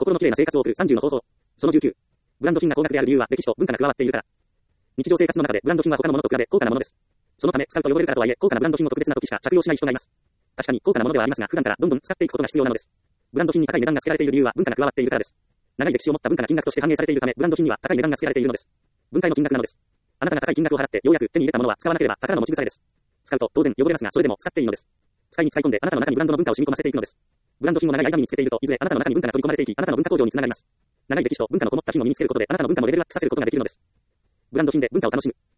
心のきれいな生活を送る30の方法。その19。ブランド品が高額である理由は歴史と文化が加わっているから。日常生活の中でブランド品は他のものと比べ高価なものです。そのため使うと汚れるからとはいえ、高価なブランド品を特別な時しか着用しない人がいます。確かに高価なものではありますが、普段からどんどん使っていくことが必要なのです。ブランド品に高い値段がつけられている理由は文化が加わっているからです。長い歴史を持った文化が金額として反映されているため、ブランド品には高い値段がつけられているのです。分解の金額なのです。あなたが高い金額を払ってようやく手に入れたものは使わなければ宝の持ち腐れです。使うと当然汚れますが、それでも使っていいのです。使いに使い込んであなたの中にブランドの文化を染み込ませていくのです。ブランド品を長い間身につけていると、いずれあなたの中に文化が取り込まれていき、あなたの文化向上につながります。長い歴史と文化のこもった品を身につけることで、あなたの文化もレベルアップさせることができるのです。ブランド品で文化を楽しむ。